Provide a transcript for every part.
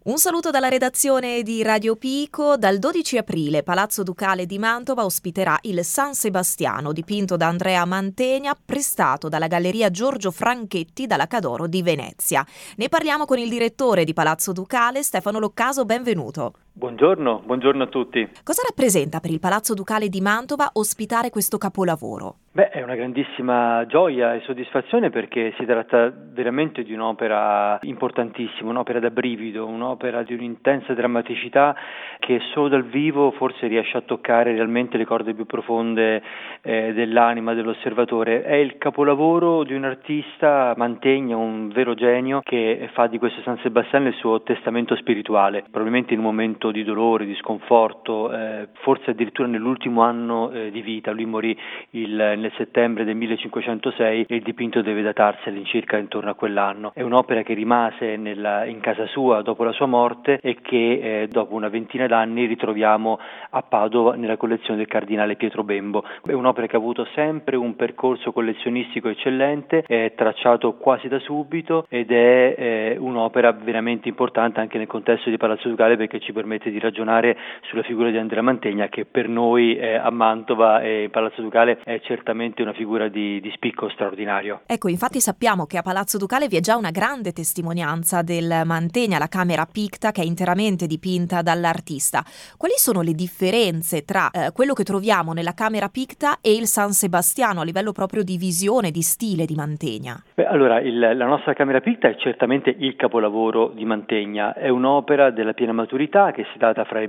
Un saluto dalla redazione di Radio Pico. Dal 12 aprile Palazzo Ducale di Mantova ospiterà il San Sebastiano, dipinto da Andrea Mantegna, prestato dalla Galleria Giorgio Franchetti dalla Cadoro di Venezia. Ne parliamo con il direttore di Palazzo Ducale, Stefano Loccaso, benvenuto. Buongiorno a tutti. Cosa rappresenta per il Palazzo Ducale di Mantova ospitare questo capolavoro? È una grandissima gioia e soddisfazione perché si tratta veramente di un'opera importantissima, un'opera da brivido, un'opera di un'intensa drammaticità che solo dal vivo forse riesce a toccare realmente le corde più profonde dell'anima dell'osservatore. È il capolavoro di un artista, Mantegna, un vero genio, che fa di questo San Sebastiano il suo testamento spirituale, probabilmente in un momento di dolore, di sconforto, forse addirittura nell'ultimo anno di vita. Lui morì nel settembre del 1506 e il dipinto deve datarsi all'incirca intorno a quell'anno. È un'opera che rimase in casa sua dopo la sua morte e che dopo una ventina d'anni ritroviamo a Padova nella collezione del cardinale Pietro Bembo. È un'opera che ha avuto sempre un percorso collezionistico eccellente, è tracciato quasi da subito ed è un'opera veramente importante anche nel contesto di Palazzo Ducale, perché ci permette di ragionare sulla figura di Andrea Mantegna, che per noi a Mantova e Palazzo Ducale è certamente una figura di spicco straordinario. Ecco, infatti sappiamo che a Palazzo Ducale vi è già una grande testimonianza del Mantegna, la camera Picta, che è interamente dipinta dall'artista. Quali sono le differenze tra quello che troviamo nella camera Picta e il San Sebastiano a livello proprio di visione, di stile di Mantegna? Allora, la nostra camera Picta è certamente il capolavoro di Mantegna, è un'opera della piena maturità che si data fra il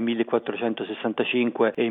1465 e il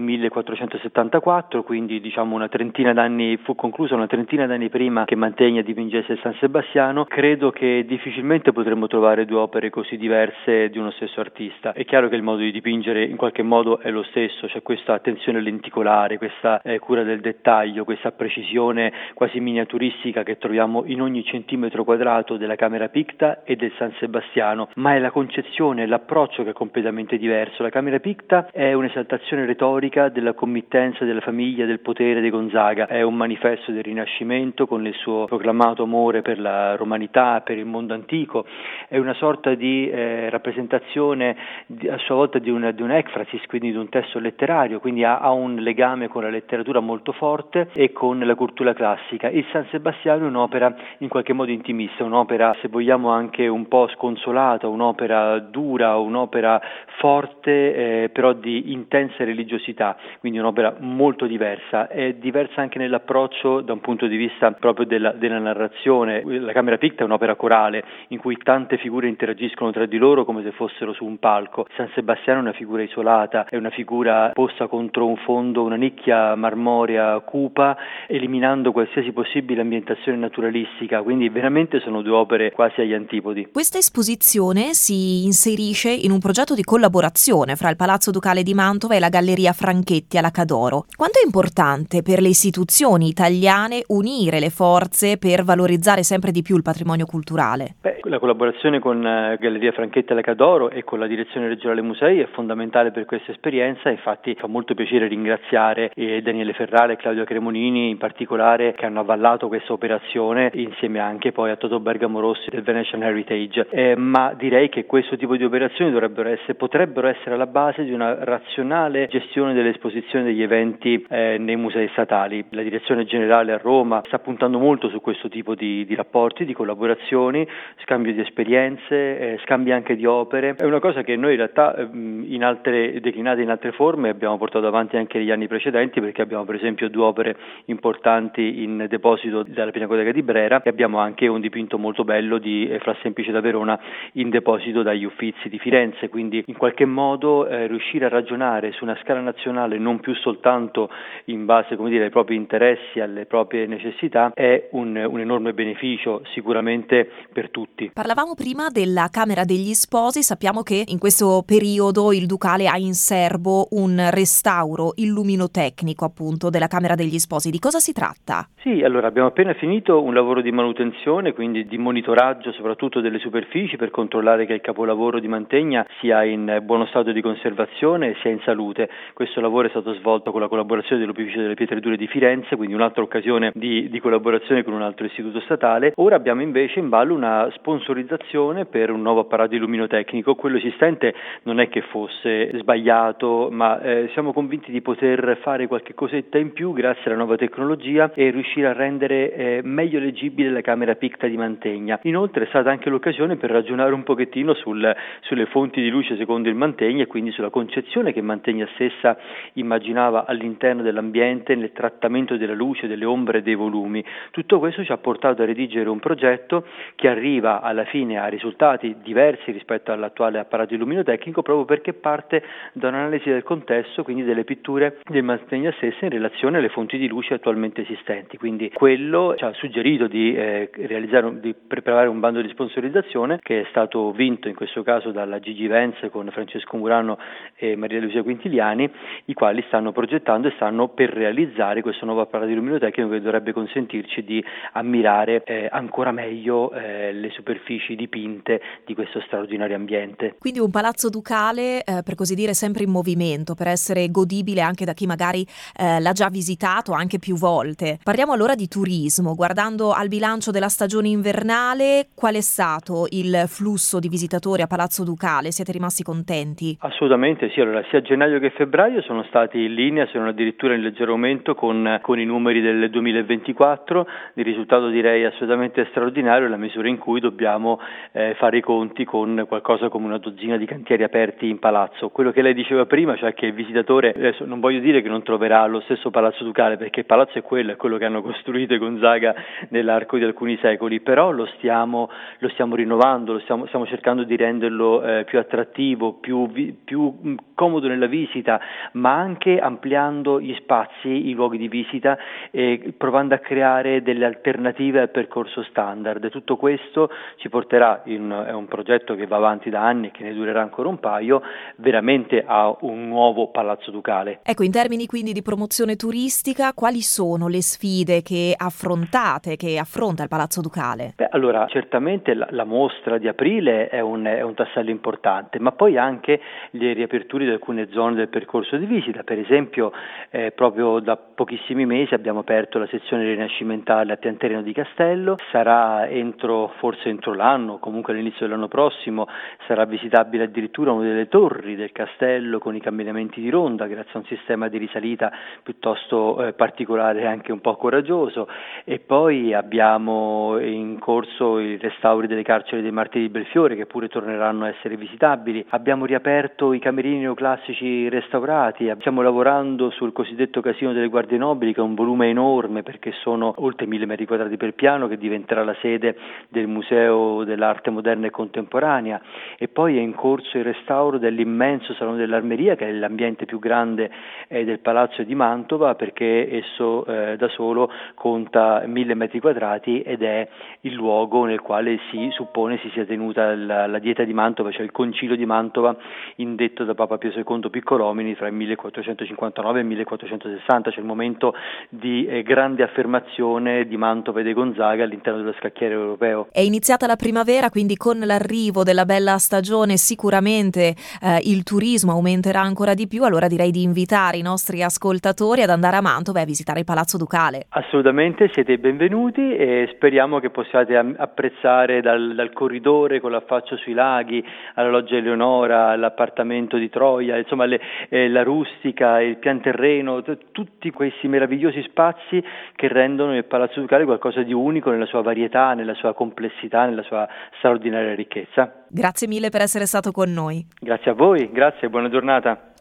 1474, quindi diciamo una trentina d'anni, fu conclusa una trentina d'anni prima che Mantegna dipingesse il San Sebastiano. Credo che difficilmente potremmo trovare due opere così diverse di uno stesso artista. È chiaro che il modo di dipingere in qualche modo è lo stesso, c'è questa attenzione lenticolare, questa cura del dettaglio, questa precisione quasi miniaturistica che troviamo in ogni centimetro quadrato della camera Picta e del San Sebastiano, ma è la concezione, l'approccio che è completamente diverso. La camera Picta è un'esaltazione retorica della committenza della famiglia, del potere di Gonzaga, è un manifesto del Rinascimento con il suo proclamato amore per la romanità, per il mondo antico, è una sorta di rappresentazione a sua volta di un ekphrasis, quindi di un testo letterario, quindi ha un legame con la letteratura molto forte e con la cultura classica. Il San Sebastiano è un'opera in qualche modo intimista, un'opera se vogliamo anche un po' sconsolata, un'opera dura, un'opera forte però di intensa religiosità, quindi un'opera molto diversa, è diversa anche nell'approccio da un punto di vista proprio della narrazione. La camera Picta è un'opera corale in cui tante figure interagiscono tra di loro come se fossero su un palco. San Sebastiano è una figura isolata, è una figura posta contro un fondo, una nicchia marmorea cupa, eliminando qualsiasi possibile ambientazione naturalistica, quindi veramente sono due opere quasi agli antipodi. Questa esposizione si inserisce in un progetto di collaborazione fra il Palazzo Ducale di Mantova e la Galleria Franchetti alla Cadoro. Quanto è importante per le istituzioni italiane unire le forze per valorizzare sempre di più il patrimonio culturale? La collaborazione con Galleria Franchetti alla Cadoro e con la Direzione Regionale Musei è fondamentale per questa esperienza, infatti fa molto piacere ringraziare Daniele Ferrara e Claudio Cremonini in particolare, che hanno avvallato questa operazione insieme anche poi a Totò Bergamo Rossi del Venetian Heritage, ma direi che questo tipo di operazioni potrebbero essere alla base di una razionale gestione delle esposizioni degli eventi nei musei statali. La Direzione Generale a Roma sta puntando molto su questo tipo di rapporti, di collaborazioni, scambio di esperienze, scambi anche di opere. È una cosa che noi in realtà declinate in altre forme abbiamo portato avanti anche negli anni precedenti, perché abbiamo per esempio due opere importanti in deposito dalla Pinacoteca di Brera e abbiamo anche un dipinto molto bello di Fra Semplice da Verona in deposito dagli Uffizi di Firenze, quindi in qualche modo riuscire a ragionare su una scala nazionale non più soltanto in base ai propri interessi, alle proprie necessità, è un enorme beneficio sicuramente per tutti. Parlavamo prima della Camera degli Sposi, sappiamo che in questo periodo il Ducale ha in serbo un restauro illuminotecnico appunto della Camera degli Sposi. Di cosa si tratta? Sì, allora abbiamo appena finito un lavoro di manutenzione manutenzione, quindi di monitoraggio soprattutto delle superfici per controllare che il capolavoro di Mantegna sia in buono stato di conservazione e sia in salute. Questo lavoro è stato svolto con la collaborazione dell'Opificio delle Pietre Dure di Firenze, quindi un'altra occasione di collaborazione con un altro istituto statale. Ora abbiamo invece in ballo una sponsorizzazione per un nuovo apparato illuminotecnico. Quello esistente non è che fosse sbagliato, ma siamo convinti di poter fare qualche cosetta in più grazie alla nuova tecnologia e riuscire a rendere meglio leggibile la camera picta di Mantegna. Inoltre è stata anche l'occasione per ragionare un pochettino sulle fonti di luce secondo il Mantegna e quindi sulla concezione che Mantegna stessa immaginava all'interno dell'ambiente nel trattamento della luce, delle ombre e dei volumi. Tutto questo ci ha portato a redigere un progetto che arriva alla fine a risultati diversi rispetto all'attuale apparato illuminotecnico, proprio perché parte da un'analisi del contesto, quindi delle pitture del Mantegna stessa in relazione alle fonti di luce attualmente esistenti. Quindi quello ci ha suggerito di preparare un bando di sponsorizzazione che è stato vinto in questo caso dalla Gigi Vance con Francesco Murano e Maria Lucia Quintiliani, i quali stanno progettando e stanno per realizzare questo nuovo apparato illuminotecnico che dovrebbe consentirci di ammirare ancora meglio le superfici dipinte di questo straordinario ambiente. Quindi un palazzo ducale, per così dire, sempre in movimento, per essere godibile anche da chi magari l'ha già visitato anche più volte. Parliamo allora di turismo. Guardando al bilancio della stagione invernale, qual è stato il flusso di visitatori a Palazzo Ducale? Siete rimasti contenti? Assolutamente sì, allora sia gennaio che febbraio sono stati in linea, se non addirittura in leggero aumento con i numeri del 2024, il risultato direi assolutamente straordinario nella misura in cui dobbiamo fare i conti con qualcosa come una dozzina di cantieri aperti in palazzo. Quello che lei diceva prima, cioè che il visitatore, adesso non voglio dire che non troverà lo stesso Palazzo Ducale, perché il palazzo è quello che hanno costruito i Gonzaga nell'arco di alcuni secoli, però lo stiamo rinnovando, stiamo cercando di renderlo più attrattivo, più comodo nella visita, ma anche ampliando gli spazi, i luoghi di visita e provando a creare delle alternative al percorso standard. Tutto questo ci porterà è un progetto che va avanti da anni e che ne durerà ancora un paio, veramente a un nuovo Palazzo Ducale. Ecco, in termini quindi di promozione turistica, quali sono le sfide che affronta il Palazzo Ducale? Allora, certamente la mostra di aprile è un tassello importante, ma poi anche le riaperture di alcune zone del percorso di visita. Per esempio, proprio da pochissimi mesi abbiamo aperto la sezione rinascimentale a Piantereno di Castello. Sarà forse entro l'anno, comunque all'inizio dell'anno prossimo, sarà visitabile addirittura una delle torri del castello con i camminamenti di ronda, grazie a un sistema di risalita piuttosto particolare e anche un po' coraggioso. E poi abbiamo in corso i restauri delle carceri dei Martiri di Belfiore, che pure torneranno a essere visitabili. Abbiamo riaperto i camerini neoclassici restaurati, stiamo lavorando sul cosiddetto Casino delle Guardie Nobili, che è un volume enorme perché sono oltre 1000 metri quadrati per piano, che diventerà la sede del Museo dell'Arte Moderna e Contemporanea. E poi è in corso il restauro dell'immenso Salone dell'Armeria, che è l'ambiente più grande del Palazzo di Mantova, perché esso da solo conta 1000 metri quadrati ed è il luogo nel quale si suppone si sia tenuta la Dieta di Mantova, cioè il Concilio di Mantova indetto da Papa Pio II Piccolomini fra il 1459 e il 1460, cioè il momento di grande affermazione di Mantova e dei Gonzaga all'interno dello scacchiere europeo. È iniziata la primavera, quindi con l'arrivo della bella stagione sicuramente il turismo aumenterà ancora di più, allora direi di invitare i nostri ascoltatori ad andare a Mantova e a visitare il Palazzo Ducale. Assolutamente, siete benvenuti e speriamo che possiate apprezzare dal corridore con l'affaccio sui laghi alla Loggia Eleonora, all'appartamento di Troia, insomma la rustica, il pianterreno, tutti questi meravigliosi spazi che rendono il Palazzo Ducale qualcosa di unico nella sua varietà, nella sua complessità, nella sua straordinaria ricchezza. Grazie mille per essere stato con noi. Grazie a voi, grazie e buona giornata.